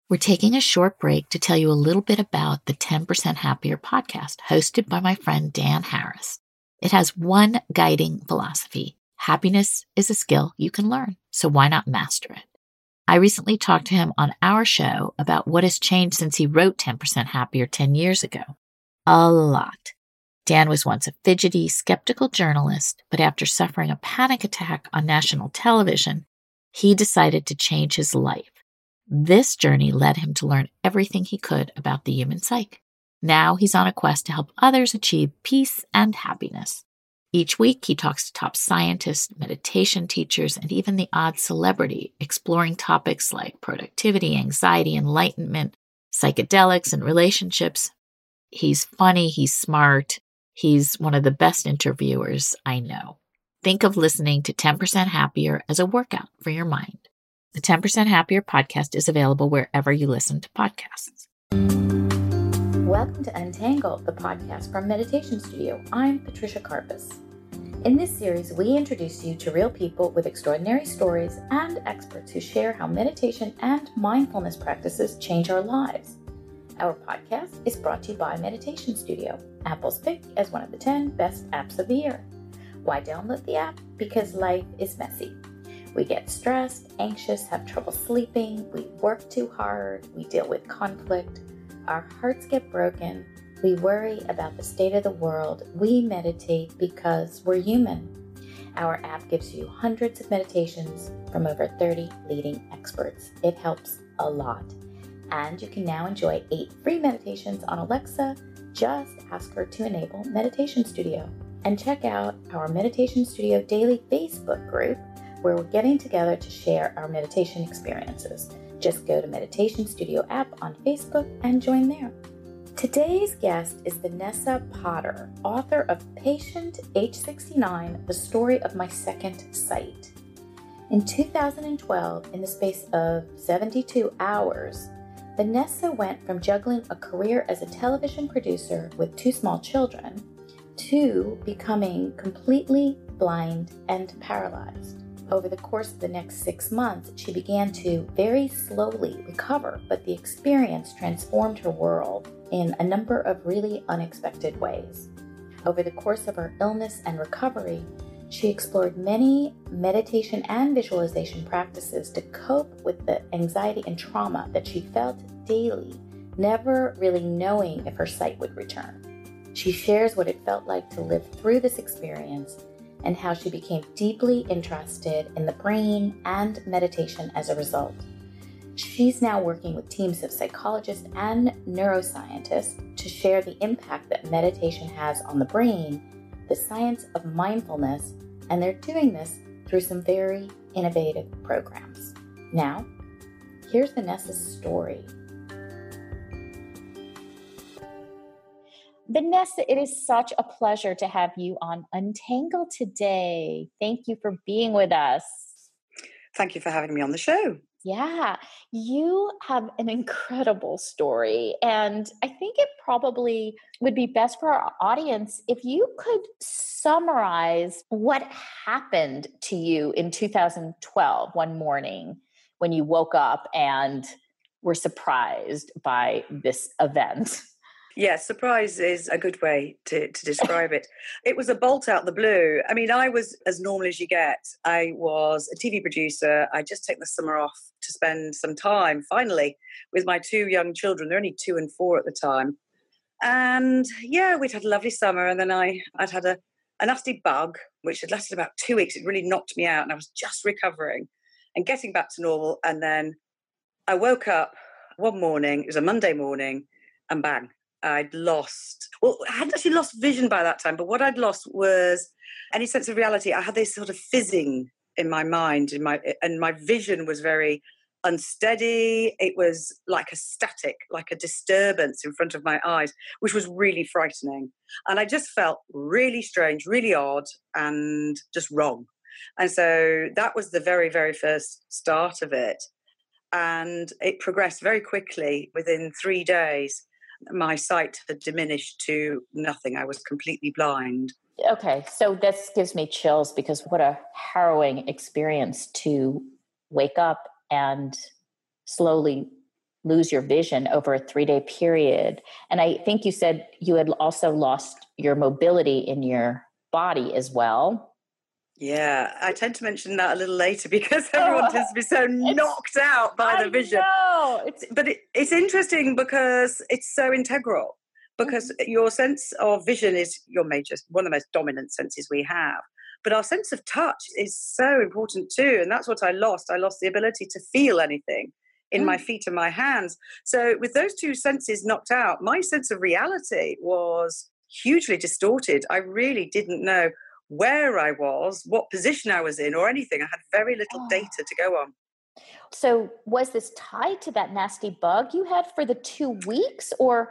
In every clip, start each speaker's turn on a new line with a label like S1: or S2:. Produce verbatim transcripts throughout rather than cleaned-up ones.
S1: We're taking a short break to tell you a little bit about the ten percent Happier podcast hosted by my friend Dan Harris. It has one guiding philosophy. Happiness is a skill you can learn, so why not master it? I recently talked to him on our show about what has changed since he wrote ten percent Happier ten years ago. A lot. Dan was once a fidgety, skeptical journalist, but after suffering a panic attack on national television, he decided to change his life. This journey led him to learn everything he could about the human psyche. Now he's on a quest to help others achieve peace and happiness. Each week, he talks to top scientists, meditation teachers, and even the odd celebrity, exploring topics like productivity, anxiety, enlightenment, psychedelics, and relationships. He's funny, he's smart, he's one of the best interviewers I know. Think of listening to ten percent Happier as a workout for your mind. The ten percent Happier podcast is available wherever you listen to podcasts.
S2: Welcome to Untangled, the podcast from Meditation Studio. I'm Patricia Karpus. In this series, we introduce you to real people with extraordinary stories and experts who share how meditation and mindfulness practices change our lives. Our podcast is brought to you by Meditation Studio, Apple's pick as one of the ten best apps of the year. Why download the app? Because life is messy. We get stressed, anxious, have trouble sleeping, we work too hard, we deal with conflict, our hearts get broken, we worry about the state of the world, we meditate because we're human. Our app gives you hundreds of meditations from over thirty leading experts. It helps a lot. And you can now enjoy eight free meditations on Alexa. Just ask her to enable Meditation Studio. And check out our Meditation Studio Daily Facebook group, where we're getting together to share our meditation experiences. Just go to Meditation Studio app on Facebook and join there. Today's guest is Vanessa Potter, author of Patient Age sixty-nine, The Story of My Second Sight. In two thousand twelve, in the space of seventy-two hours, Vanessa went from juggling a career as a television producer with two small children to becoming completely blind and paralyzed. Over the course of the next six months, she began to very slowly recover, but the experience transformed her world in a number of really unexpected ways. Over the course of her illness and recovery, she explored many meditation and visualization practices to cope with the anxiety and trauma that she felt daily, never really knowing if her sight would return. She shares what it felt like to live through this experience and how she became deeply interested in the brain and meditation as a result. She's now working with teams of psychologists and neuroscientists to share the impact that meditation has on the brain, the science of mindfulness, and they're doing this through some very innovative programs. Now, here's Vanessa's story. Vanessa, it is such a pleasure to have you on Untangled today. Thank you for being with us.
S3: Thank you for having me on the show.
S2: Yeah, you have an incredible story, and I think it probably would be best for our audience if you could summarize what happened to you in two thousand twelve, one morning when you woke up and were surprised by this event.
S3: Yeah, surprise is a good way to, to describe it. It was a bolt out the blue. I mean, I was as normal as you get. I was a T V producer. I just taken the summer off to spend some time, finally, with my two young children. They're only two and four at the time. And yeah, we'd had a lovely summer. And then I, I'd had a, a nasty bug, which had lasted about two weeks. It really knocked me out. And I was just recovering and getting back to normal. And then I woke up one morning. It was a Monday morning, and bang. I'd lost, well, I hadn't actually lost vision by that time, but what I'd lost was any sense of reality. I had this sort of fizzing in my mind, in my, and my vision was very unsteady. It was like a static, like a disturbance in front of my eyes, which was really frightening. And I just felt really strange, really odd, and just wrong. And so that was the very, very first start of it. And it progressed very quickly. Within three days, my sight had diminished to nothing. I was completely blind.
S2: Okay, so this gives me chills because what a harrowing experience to wake up and slowly
S1: lose your vision over a three-day period. And I think you said you had also lost your mobility in your body as well.
S3: Yeah, I tend to mention that a little later because everyone tends to be so knocked out by
S1: I
S3: the vision.
S1: know. It's,
S3: but it, it's interesting because it's so integral, because mm-hmm. your sense of vision is your major, one of the most dominant senses we have. But our sense of touch is so important too. And that's what I lost. I lost the ability to feel anything in mm. my feet and my hands. So with those two senses knocked out, my sense of reality was hugely distorted. I really didn't know where I was, what position I was in, or anything. I had very little oh. data to go on.
S1: So was this tied to that nasty bug you had for the two weeks? Or,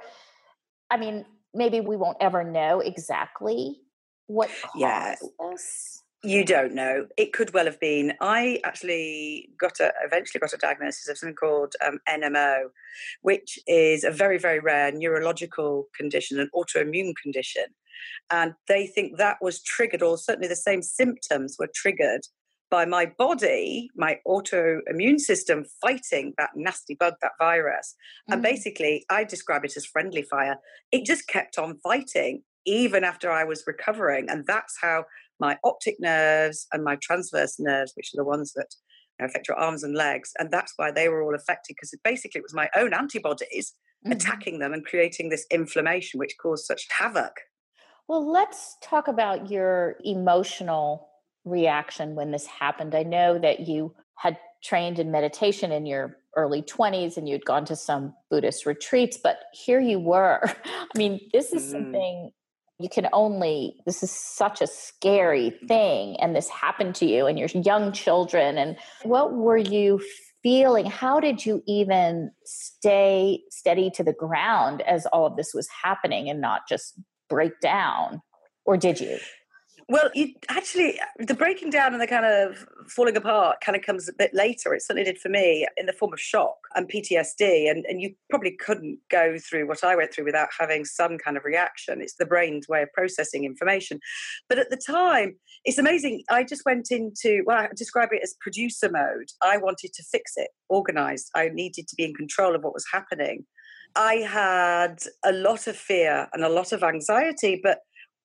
S1: I mean, maybe we won't ever know exactly what caused
S3: yeah.
S1: this.
S3: You don't know. It could well have been. I actually got a, eventually got a diagnosis of something called um, N M O, which is a very, very rare neurological condition, an autoimmune condition. And they think that was triggered, or certainly the same symptoms were triggered by my body, my autoimmune system fighting that nasty bug, that virus. Mm. And basically, I describe it as friendly fire. It just kept on fighting even after I was recovering. And that's how my optic nerves and my transverse nerves, which are the ones that affect your arms and legs, and that's why they were all affected, because it basically it was my own antibodies mm-hmm. attacking them and creating this inflammation, which caused such havoc.
S1: Well, let's talk about your emotional reaction when this happened. I know that you had trained in meditation in your early twenties and you'd gone to some Buddhist retreats, but here you were. I mean, this is mm. something you can only, this is such a scary thing. And this happened to you and your young children. And what were you feeling? How did you even stay steady to the ground as all of this was happening and not just break down? Or did you?
S3: Well, you actually, the breaking down and the kind of falling apart kind of comes a bit later. It certainly did for me in the form of shock and P T S D. And, and you probably couldn't go through what I went through without having some kind of reaction. It's the brain's way of processing information. But at the time, it's amazing. I just went into, well, I describe it as producer mode. I wanted to fix it, organize. I needed to be in control of what was happening. I had a lot of fear and a lot of anxiety, but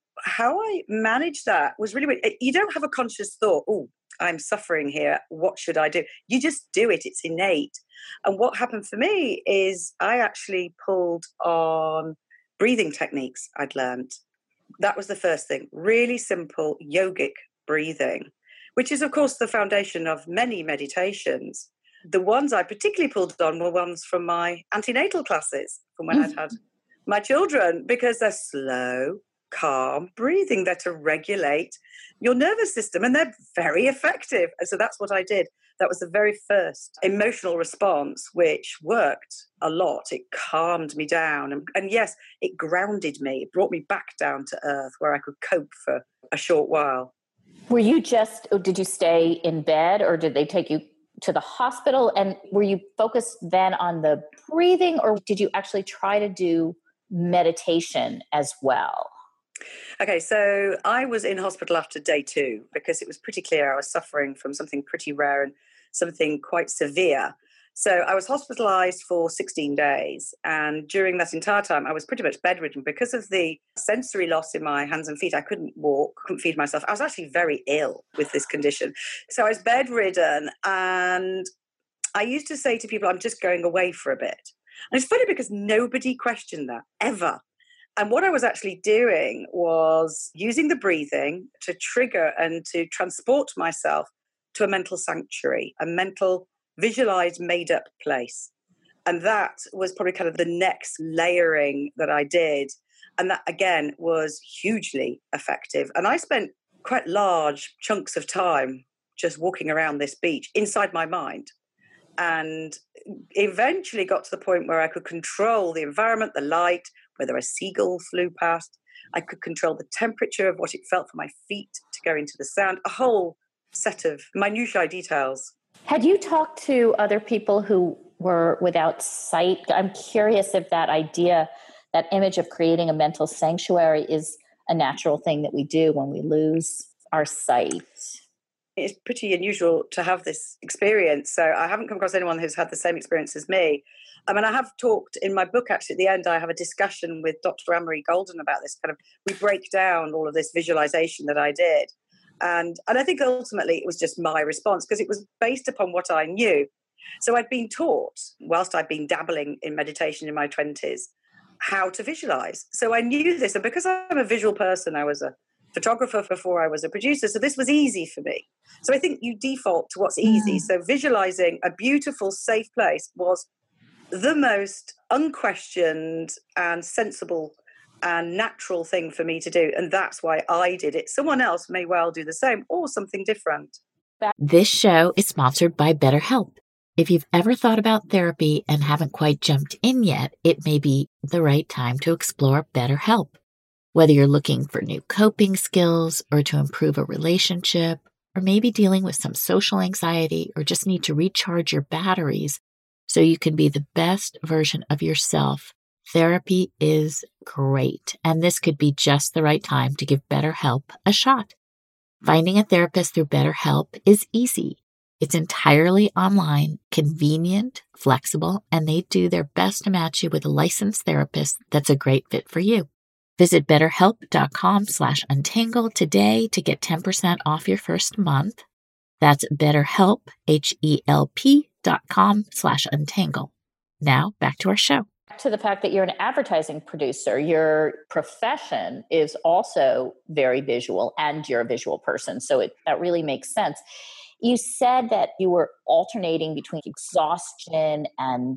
S3: how I managed that was really weird. You don't have a conscious thought, oh, I'm suffering here. What should I do? You just do it. It's innate. And what happened for me is I actually pulled on breathing techniques I'd learned. That was the first thing. Really simple yogic breathing, which is, of course, the foundation of many meditations. The ones I particularly pulled on were ones from my antenatal classes, from when I'd had my children, because they're slow, calm breathing. They're to regulate your nervous system, and they're very effective. And so that's what I did. That was the very first emotional response, which worked a lot. It calmed me down. And, and yes, it grounded me. It brought me back down to earth where I could cope for a short while.
S1: Were you just, or did you stay in bed, or did they take you to the hospital? And were you focused then on the breathing, or did you actually try to do meditation as well?
S3: Okay, so I was in hospital after day two because it was pretty clear I was suffering from something pretty rare and something quite severe. So I was hospitalized for sixteen days. And during that entire time, I was pretty much bedridden because of the sensory loss in my hands and feet. I couldn't walk, couldn't feed myself. I was actually very ill with this condition. So I was bedridden. And I used to say to people, I'm just going away for a bit. And it's funny because nobody questioned that ever. And what I was actually doing was using the breathing to trigger and to transport myself to a mental sanctuary, a mental visualized, made up place. And that was probably kind of the next layering that I did. And that, again, was hugely effective. And I spent quite large chunks of time just walking around this beach inside my mind. And eventually got to the point where I could control the environment, the light, whether a seagull flew past. I could control the temperature of what it felt for my feet to go into the sound, a whole set of minutiae details.
S1: Had you talked to other people who were without sight? I'm curious if that idea, that image of creating a mental sanctuary is a natural thing that we do when we lose our sight.
S3: It's pretty unusual to have this experience. So I haven't come across anyone who's had the same experience as me. I mean, I have talked in my book, actually, at the end, I have a discussion with Doctor Anne-Marie Golden about this kind of, we break down all of this visualization that I did. And, and I think ultimately it was just my response because it was based upon what I knew. So I'd been taught, whilst I'd been dabbling in meditation in my twenties, how to visualize. So I knew this. And because I'm a visual person, I was a photographer before I was a producer. So this was easy for me. So I think you default to what's easy. Mm. So visualizing a beautiful, safe place was the most unquestioned and sensible and natural thing for me to do. And that's why I did it. Someone else may well do the same or something different.
S1: This show is sponsored by BetterHelp. If you've ever thought about therapy and haven't quite jumped in yet, it may be the right time to explore BetterHelp. Whether you're looking for new coping skills or to improve a relationship, or maybe dealing with some social anxiety or just need to recharge your batteries so you can be the best version of yourself, therapy is great. And this could be just the right time to give BetterHelp a shot. Finding a therapist through BetterHelp is easy. It's entirely online, convenient, flexible, and they do their best to match you with a licensed therapist that's a great fit for you. Visit betterhelp.com slash untangle today to get ten percent off your first month. That's betterhelp, H-E-L-P dot com slash untangle. Now back to our show.
S4: To the fact that you're an advertising producer, your profession is also very visual and you're a visual person. So it, that really makes sense. You said that you were alternating between exhaustion and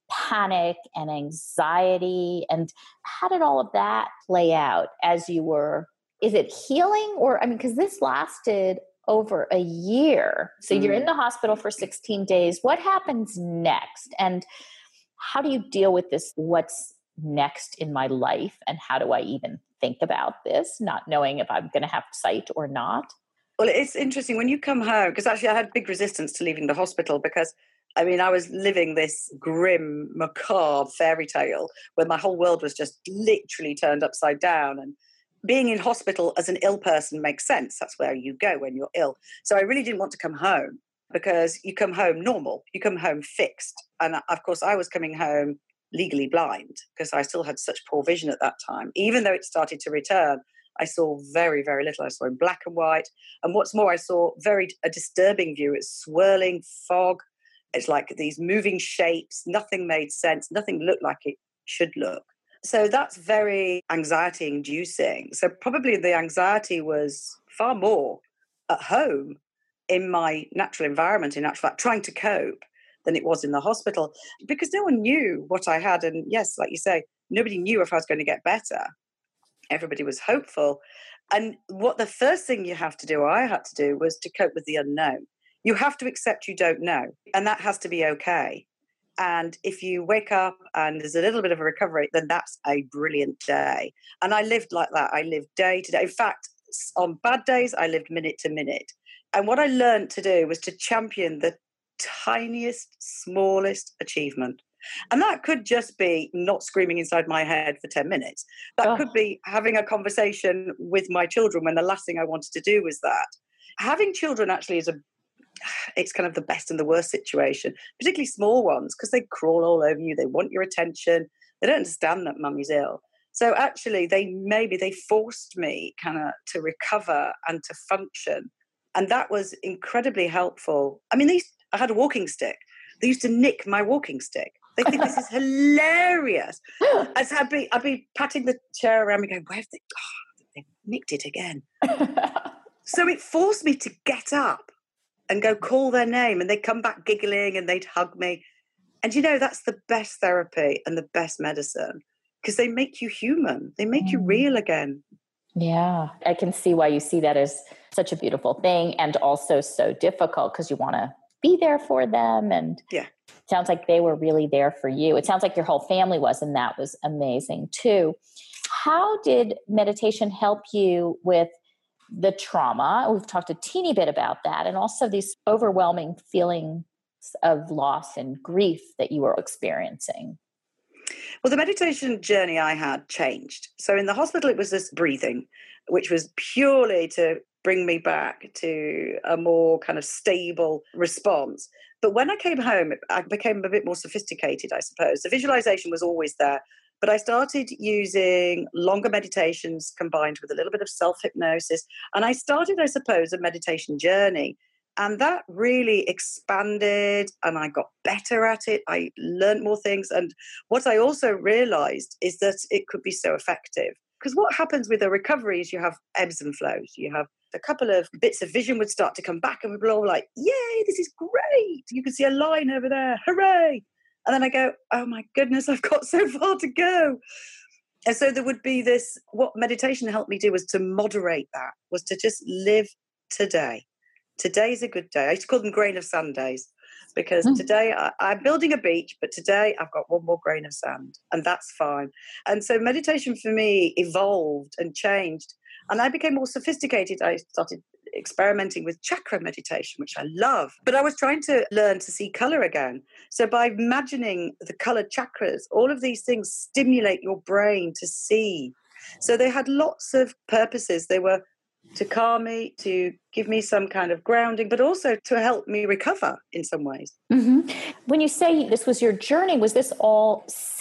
S4: panic and anxiety. And how did all of that play out as you were, is it healing or, I mean, because this lasted over a year. So mm. you're in the hospital for sixteen days. What happens next? And how do you deal with this? What's next in my life? And how do I even think about this, not knowing if I'm going to have sight or not?
S3: Well, it's interesting when you come home, because actually I had big resistance to leaving the hospital because, I mean, I was living this grim, macabre fairy tale where my whole world was just literally turned upside down. And being in hospital as an ill person makes sense. That's where you go when you're ill. So I really didn't want to come home because you come home normal, you come home fixed. And of course, I was coming home legally blind because I still had such poor vision at that time. Even though it started to return, I saw very, very little. I saw in black and white. And what's more, I saw very a disturbing view. It's swirling fog. It's like these moving shapes. Nothing made sense. Nothing looked like it should look. So that's very anxiety inducing. So probably the anxiety was far more at home in my natural environment, in actual fact, trying to cope than it was in the hospital because no one knew what I had. And yes, like you say, nobody knew if I was going to get better. Everybody was hopeful. And what the first thing you have to do, or I had to do, was to cope with the unknown. You have to accept you don't know, and that has to be okay. And if you wake up and there's a little bit of a recovery, then that's a brilliant day. And I lived like that. I lived day to day. In fact, on bad days, I lived minute to minute. And what I learned to do was to champion the tiniest, smallest achievement. And that could just be not screaming inside my head for ten minutes. That oh. could be having a conversation with my children when the last thing I wanted to do was that. Having children actually is a, it's kind of the best and the worst situation, particularly small ones, because they crawl all over you. They want your attention. They don't understand that mummy's ill. So actually they maybe they forced me kind of to recover and to function. And that was incredibly helpful. I mean, they used, I had a walking stick. They used to nick my walking stick. They think this is hilarious. As I'd be, I'd be patting the chair around me going, where have they, oh, they nicked it again. So it forced me to get up and go call their name. And they'd come back giggling and they'd hug me. And, you know, that's the best therapy and the best medicine because they make you human. They make mm. you real again.
S4: Yeah, I can see why you see that as such a beautiful thing and also so difficult because you want to be there for them. And
S3: yeah.
S4: It sounds like they were really there for you. It sounds like your whole family was, and that was amazing too. How did meditation help you with the trauma? We've talked a teeny bit about that, and also these overwhelming feelings of loss and grief that you were experiencing.
S3: Well, the meditation journey I had changed. So in the hospital, it was this breathing, which was purely to bring me back to a more kind of stable response. But when I came home, I became a bit more sophisticated, I suppose. The visualization was always there, but I started using longer meditations combined with a little bit of self-hypnosis. And I started, I suppose, a meditation journey. And that really expanded and I got better at it. I learned more things. And what I also realized is that it could be so effective. Because what happens with a recovery is you have ebbs and flows. You have a couple of bits of vision would start to come back and we'd be all like, yay, this is great. You can see a line over there. Hooray. And then I go, oh my goodness, I've got so far to go. And so there would be this, what meditation helped me do was to moderate that, was to just live today. Today's a good day. I used to call them grain of sand days because mm. today I, I'm building a beach, but today I've got one more grain of sand and that's fine. And so meditation for me evolved and changed and I became more sophisticated. I started experimenting with chakra meditation, which I love, but I was trying to learn to see color again. So by imagining the colored chakras, all of these things stimulate your brain to see. So they had lots of purposes. They were to calm me, to give me some kind of grounding, but also to help me recover in some ways.
S4: Mm-hmm. When you say this was your journey, was this all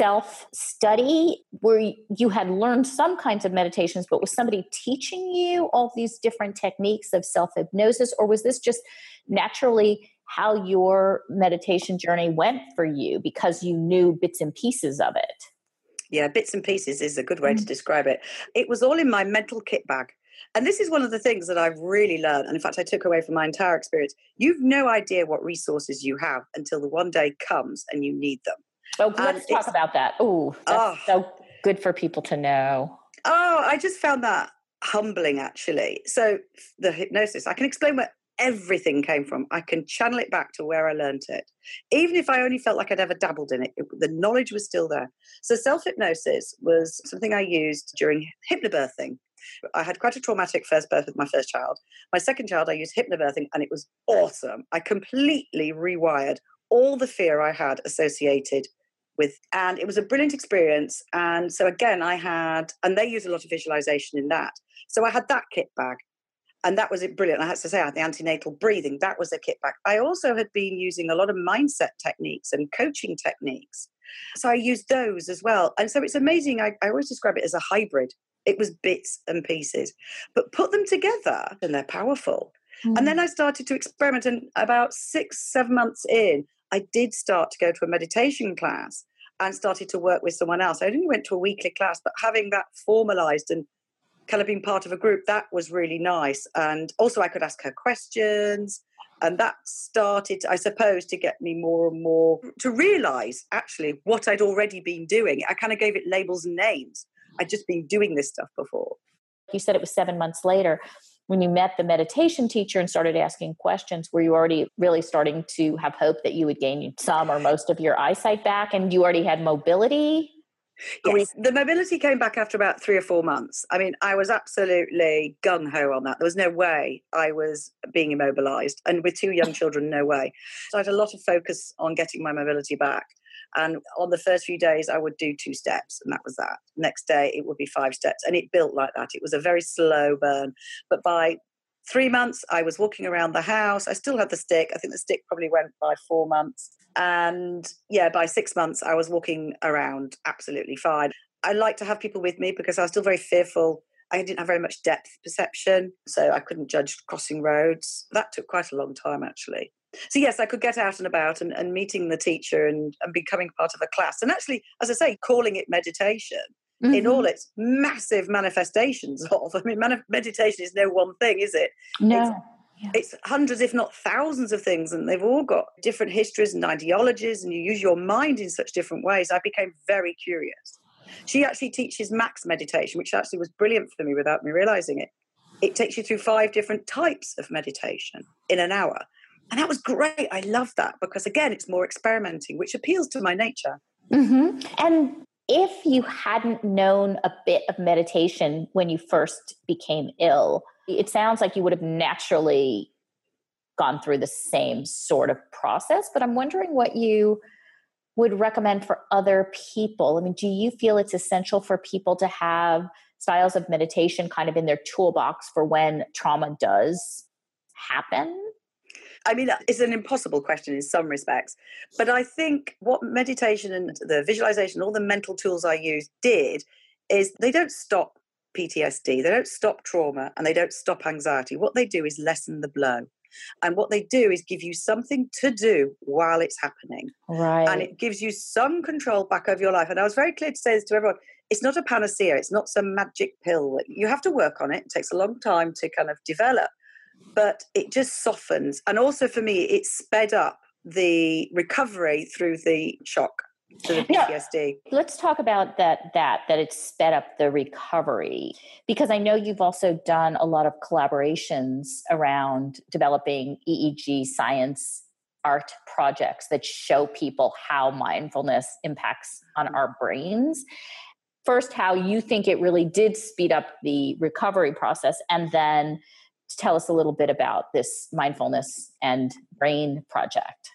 S4: self-study where you had learned some kinds of meditations, but was somebody teaching you all these different techniques of self-hypnosis, or was this just naturally how your meditation journey went for you because you knew bits and pieces of it?
S3: Yeah, bits and pieces is a good way mm-hmm. to describe it. It was all in my mental kit bag. And this is one of the things that I've really learned. And in fact, I took away from my entire experience. You've no idea what resources you have until the one day comes and you need them.
S4: Oh, let's talk about that. Ooh, that's oh, so good for people to know.
S3: Oh, I just found that humbling, actually. So the hypnosis, I can explain where everything came from. I can channel it back to where I learned it. Even if I only felt like I'd ever dabbled in it, it the knowledge was still there. So self-hypnosis was something I used during hypnobirthing. I had quite a traumatic first birth with my first child. My second child, I used hypnobirthing and it was awesome. I completely rewired all the fear I had associated with, and it was a brilliant experience. And so again, I had, and they use a lot of visualization in that. So I had that kit bag and that was brilliant. I had to say I had the antenatal breathing. That was a kit bag. I also had been using a lot of mindset techniques and coaching techniques. So I used those as well. And so it's amazing. I, I always describe it as a hybrid. It was bits and pieces, but put them together and they're powerful. Mm. And then I started to experiment. And about six, seven months in, I did start to go to a meditation class and started to work with someone else. I only went to a weekly class, but having that formalized and kind of being part of a group, that was really nice. And also I could ask her questions. And that started, I suppose, to get me more and more to realize actually what I'd already been doing. I kind of gave it labels and names. I'd just been doing this stuff before.
S4: You said it was seven months later when you met the meditation teacher and started asking questions. Were you already really starting to have hope that you would gain some or most of your eyesight back and you already had mobility?
S3: Yes, the mobility came back after about three or four months. I mean, I was absolutely gung-ho on that. There was no way I was being immobilized. And with two young children, no way. So I had a lot of focus on getting my mobility back. And on the first few days, I would do two steps, and that was that. Next day, it would be five steps, and it built like that. It was a very slow burn. But by three months, I was walking around the house. I still had the stick. I think the stick probably went by four months. And yeah, by six months, I was walking around absolutely fine. I like to have people with me because I was still very fearful. I didn't have very much depth perception, so I couldn't judge crossing roads. That took quite a long time, actually. So yes, I could get out and about and, and meeting the teacher and, and becoming part of a class. And actually, as I say, calling it meditation mm-hmm. in all its massive manifestations of, I mean, man- meditation is no one thing, is it?
S4: No.
S3: It's, yeah. it's hundreds, if not thousands of things. And they've all got different histories and ideologies. And you use your mind in such different ways. I became very curious. She actually teaches max meditation, which actually was brilliant for me without me realizing it. It takes you through five different types of meditation in an hour. And that was great. I love that because, again, it's more experimenting, which appeals to my nature.
S4: Mm-hmm. And if you hadn't known a bit of meditation when you first became ill, it sounds like you would have naturally gone through the same sort of process. But I'm wondering what you would recommend for other people? I mean, do you feel it's essential for people to have styles of meditation kind of in their toolbox for when trauma does happen?
S3: I mean, it's an impossible question in some respects, but I think what meditation and the visualization, all the mental tools I use did is they don't stop P T S D, they don't stop trauma, and they don't stop anxiety. What they do is lessen the blow. And what they do is give you something to do while it's happening.
S4: Right.
S3: And it gives you some control back over your life. And I was very clear to say this to everyone. It's not a panacea. It's not some magic pill. You have to work on it. It takes a long time to kind of develop. But it just softens. And also for me, it sped up the recovery through the shock to the P T S D.
S4: Yeah. Let's talk about that, that, that it's sped up the recovery, because I know you've also done a lot of collaborations around developing E E G science art projects that show people how mindfulness impacts on our brains. First, how you think it really did speed up the recovery process, and then tell us a little bit about this mindfulness and brain project.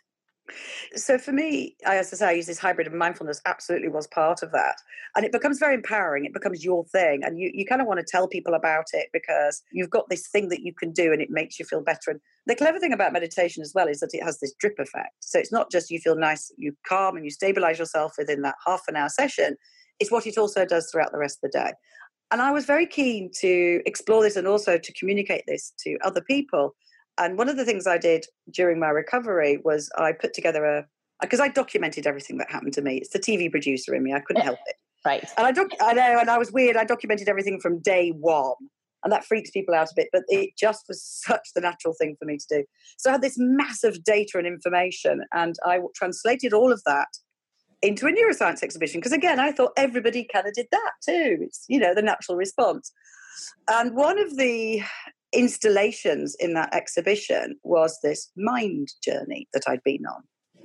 S3: So for me, as I say, I use this hybrid, and mindfulness absolutely was part of that. And it becomes very empowering. It becomes your thing. And you, you kind of want to tell people about it because you've got this thing that you can do and it makes you feel better. And the clever thing about meditation as well is that it has this drip effect. So it's not just you feel nice, you calm and you stabilize yourself within that half an hour session. It's what it also does throughout the rest of the day. And I was very keen to explore this and also to communicate this to other people. And one of the things I did during my recovery was I put together a, because I documented everything that happened to me. It's the T V producer in me. I couldn't help it.
S4: Right.
S3: And I, doc- I know, and I was weird. I documented everything from day one. And that freaks people out a bit, but it just was such the natural thing for me to do. So I had this massive data and information, and I translated all of that into a neuroscience exhibition. Because again, I thought everybody kind of did that too. It's, you know, the natural response. And one of the installations in that exhibition was this mind journey that I'd been on.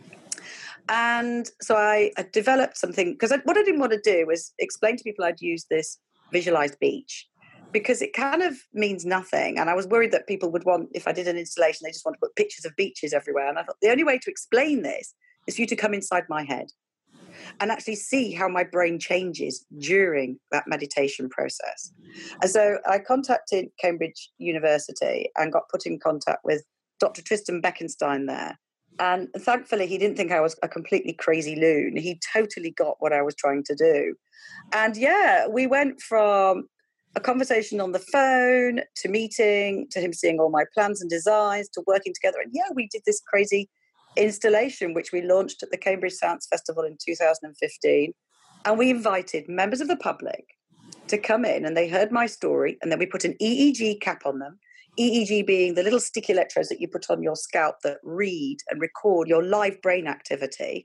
S3: And so I, I developed something, because what I didn't want to do was explain to people I'd used this visualized beach, because it kind of means nothing. And I was worried that people would want, if I did an installation, they just want to put pictures of beaches everywhere. And I thought the only way to explain this is for you to come inside my head and actually see how my brain changes during that meditation process. And so I contacted Cambridge University and got put in contact with Doctor Tristan Beckenstein there. And thankfully, he didn't think I was a completely crazy loon. He totally got what I was trying to do. And yeah, we went from a conversation on the phone to meeting, to him seeing all my plans and designs, to working together. And yeah, we did this crazy installation, which we launched at the Cambridge Science Festival in two thousand fifteen. And we invited members of the public to come in, and they heard my story. And then we put an E E G cap on them. E E G being the little sticky electrodes that you put on your scalp that read and record your live brain activity.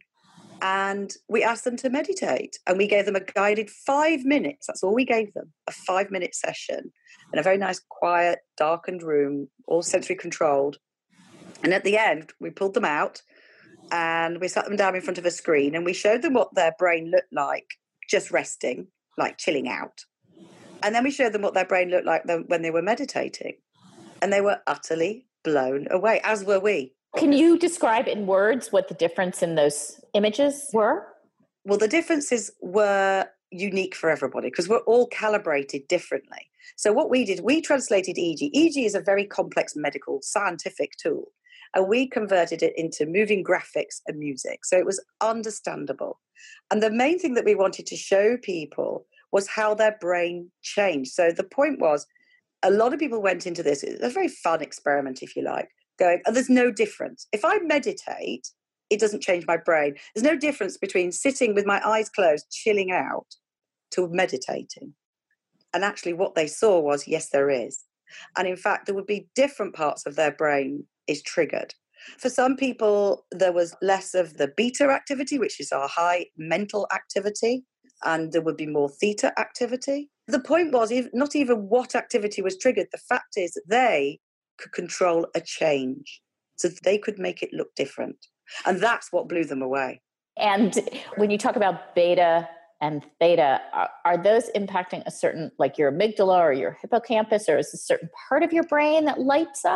S3: And we asked them to meditate, and we gave them a guided five minutes. That's all we gave them, a five minute session in a very nice, quiet, darkened room, all sensory controlled. And at the end, we pulled them out and we sat them down in front of a screen, and we showed them what their brain looked like just resting, like chilling out. And then we showed them what their brain looked like when they were meditating. And they were utterly blown away, as were we.
S4: Can you describe in words what the difference in those images were?
S3: Well, the differences were unique for everybody because we're all calibrated differently. So what we did, we translated E E G. E E G is a very complex medical scientific tool, and we converted it into moving graphics and music. So it was understandable. And the main thing that we wanted to show people was how their brain changed. So the point was, a lot of people went into this. It's a very fun experiment, if you like, going, oh, there's no difference. If I meditate, it doesn't change my brain. There's no difference between sitting with my eyes closed, chilling out, to meditating. And actually what they saw was, yes, there is. And in fact, there would be different parts of their brain is triggered. For some people, there was less of the beta activity, which is our high mental activity, and there would be more theta activity. The point was not even what activity was triggered. The fact is that they could control a change, so they could make it look different. And that's what blew them away.
S4: And when you talk about beta and theta, are, are those impacting a certain, like your amygdala or your hippocampus, or is a certain part of your brain that lights up?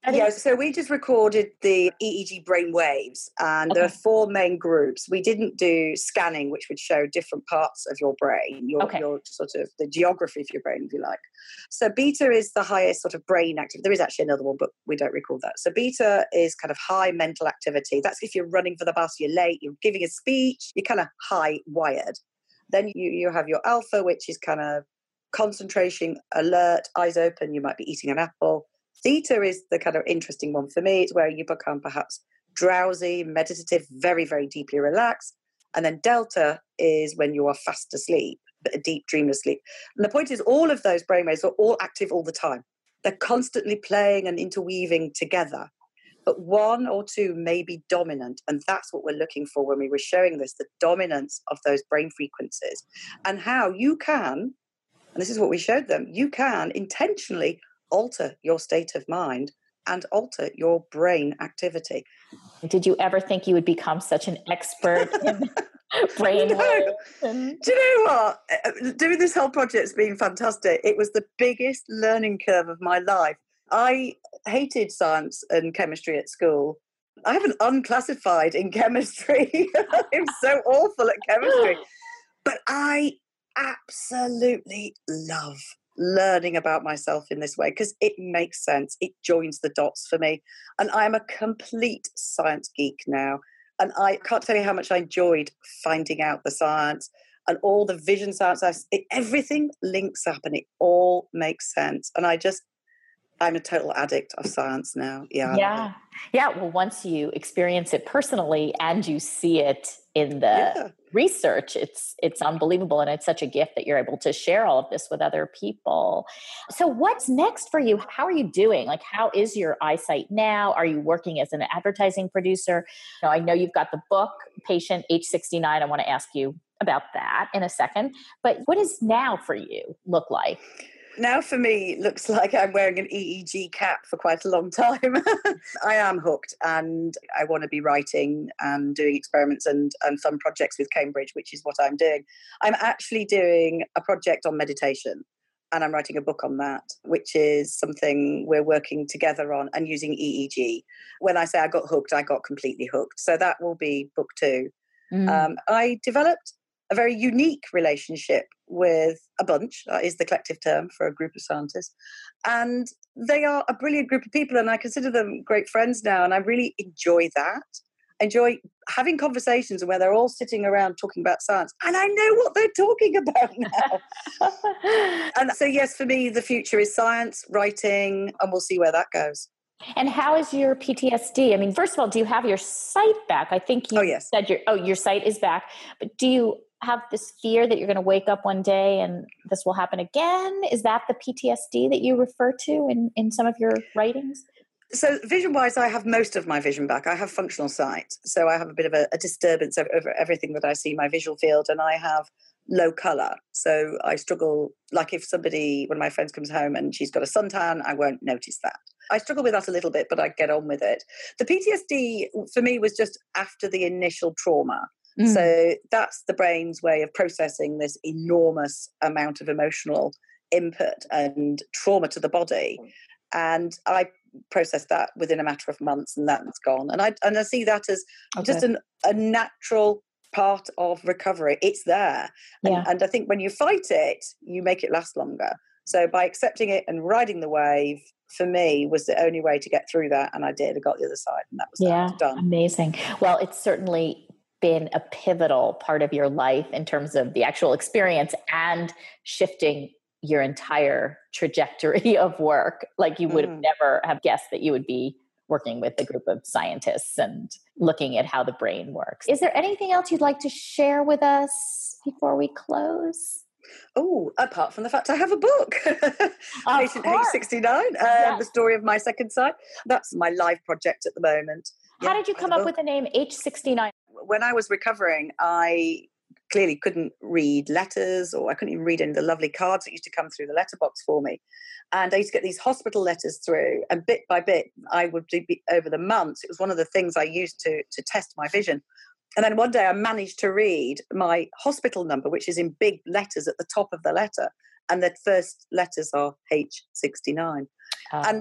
S3: Yeah, so we just recorded the E E G brain waves, and okay. there are four main groups. We didn't do scanning, which would show different parts of your brain, your, okay. your sort of the geography of your brain, if you like. So beta is the highest sort of brain activity. There is actually another one, but we don't record that. So beta is kind of high mental activity. That's if you're running for the bus, you're late, you're giving a speech, you're kind of high wired. Then you, you have your alpha, which is kind of concentration, alert, eyes open, you might be eating an apple. Theta is the kind of interesting one for me. It's where you become perhaps drowsy, meditative, very, very deeply relaxed. And then delta is when you are fast asleep, a deep dreamless sleep. And the point is all of those brainwaves are all active all the time. They're constantly playing and interweaving together. But one or two may be dominant. And that's what we're looking for when we were showing this, the dominance of those brain frequencies and how you can, and this is what we showed them, you can intentionally alter your state of mind and alter your brain activity.
S4: Did you ever think you would become such an expert in brain
S3: no.
S4: waves? And...
S3: Do you know what? Doing this whole project's been fantastic. It was the biggest learning curve of my life. I hated science and chemistry at school. I have an unclassified in chemistry. I'm so awful at chemistry. But I absolutely love learning about myself in this way because it makes sense. It joins the dots for me. And I'm a complete science geek now. And I can't tell you how much I enjoyed finding out the science and all the vision science. I, it, everything links up and it all makes sense. And I just, I'm a total addict of science now. Yeah.
S4: Yeah. Yeah. Well, once you experience it personally and you see it in the yeah. research, it's it's unbelievable. And it's such a gift that you're able to share all of this with other people. So what's next for you? How are you doing? Like, how is your eyesight now? Are you working as an advertising producer? You know, I know you've got the book, Patient H sixty-nine. I want to ask you about that in a second. But what does now for you look like?
S3: Now for me, looks like I'm wearing an E E G cap for quite a long time. I am hooked and I want to be writing and doing experiments and, and fun projects with Cambridge, which is what I'm doing. I'm actually doing a project on meditation and I'm writing a book on that, which is something we're working together on and using E E G. When I say I got hooked, I got completely hooked. So that will be book two. Mm. Um, I developed a very unique relationship with a bunch, that is the collective term for a group of scientists. And they are a brilliant group of people and I consider them great friends now. And I really enjoy that. I enjoy having conversations where they're all sitting around talking about science. And I know what they're talking about now. And so, yes, for me, the future is science, writing, and we'll see where that goes.
S4: And how is your P T S D? I mean, first of all, do you have your sight back? I think you
S3: oh, yes.
S4: said your, oh, your sight is back. But do you have this fear that you're going to wake up one day and this will happen again? Is that the P T S D that you refer to in, in some of your writings?
S3: So vision-wise, I have most of my vision back. I have functional sight. So I have a bit of a, a disturbance over, over everything that I see, my visual field, and I have low colour. So I struggle, like if somebody, one of my friends comes home and she's got a suntan, I won't notice that. I struggle with that a little bit, but I get on with it. The P T S D for me was just after the initial trauma. Mm. So that's the brain's way of processing this enormous amount of emotional input and trauma to the body. And I processed that within a matter of months and that's gone. And I and I see that as okay. just an, a natural part of recovery. It's there. Yeah. And, and I think when you fight it, you make it last longer. So by accepting it and riding the wave, for me, was the only way to get through that. And I did. I got the other side and that was
S4: yeah,
S3: that. Done.
S4: Amazing. Well, it's certainly been a pivotal part of your life in terms of the actual experience and shifting your entire trajectory of work. Like you would mm. have never have guessed that you would be working with a group of scientists and looking at how the brain works. Is there anything else you'd like to share with us before we close?
S3: Oh, apart from the fact I have a book, Patient H sixty-nine, uh, yes. The story of my second sight. That's my live project at the moment.
S4: How yeah, did you come up with the name H sixty-nine?
S3: When I was recovering, I clearly couldn't read letters or I couldn't even read any of the lovely cards that used to come through the letterbox for me. And I used to get these hospital letters through and bit by bit, I would do over the months. It was one of the things I used to, to test my vision. And then one day I managed to read my hospital number, which is in big letters at the top of the letter. And the first letters are H sixty-nine. Um. And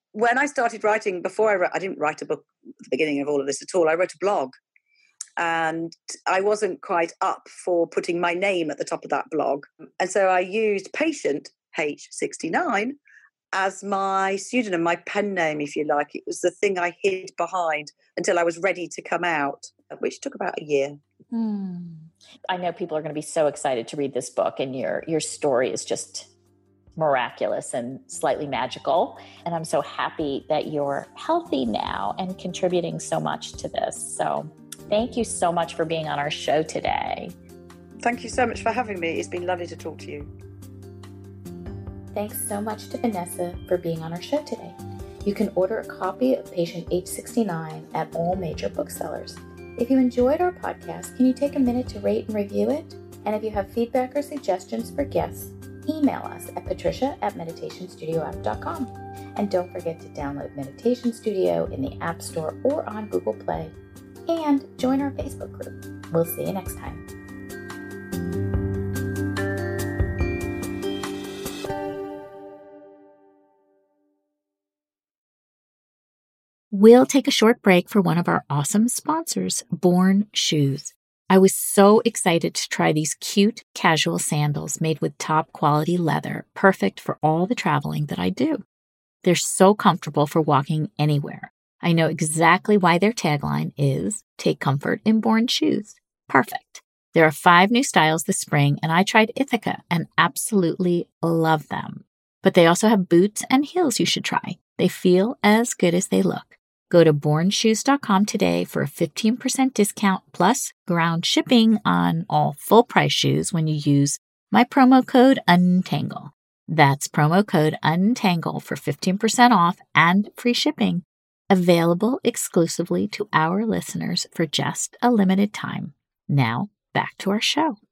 S3: when I started writing, before I wrote, I didn't write a book at the beginning of all of this at all. I wrote a blog, and I wasn't quite up for putting my name at the top of that blog. And so I used Patient H sixty-nine as my pseudonym, my pen name, if you like. It was the thing I hid behind until I was ready to come out, which took about a year.
S4: Hmm. I know people are going to be so excited to read this book, and your your story is just miraculous and slightly magical. And I'm so happy that you're healthy now and contributing so much to this. So thank you so much for being on our show today.
S3: Thank you so much for having me. It's been lovely to talk to you.
S2: Thanks so much to Vanessa for being on our show today. You can order a copy of Patient H sixty-nine at all major booksellers. If you enjoyed our podcast, can you take a minute to rate and review it? And if you have feedback or suggestions for guests, email us at patricia at meditation studio app dot com. And don't forget to download Meditation Studio in the App Store or on Google Play. And join our Facebook group. We'll see you next time.
S1: We'll take a short break for one of our awesome sponsors, Born Shoes. I was so excited to try these cute casual sandals made with top quality leather, perfect for all the traveling that I do. They're so comfortable for walking anywhere. I know exactly why their tagline is, take comfort in Born Shoes. Perfect. There are five new styles this spring, and I tried Ithaca and absolutely love them. But they also have boots and heels you should try. They feel as good as they look. Go to born shoes dot com today for a fifteen percent discount plus ground shipping on all full-price shoes when you use my promo code UNTANGLE. That's promo code UNTANGLE for fifteen percent off and free shipping. Available exclusively to our listeners for just a limited time. Now, back to our show.